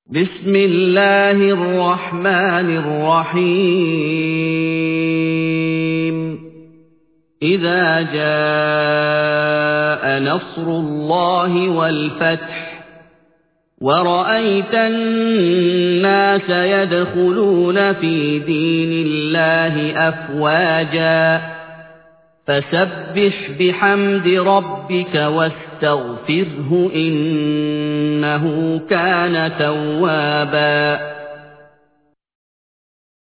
بسم الله الرحمن الرحيم إذا جاء نصر الله والفتح ورأيت الناس يدخلون في دين الله أفواجا فسبح بحمد ربك واستغفره إنه كان توابا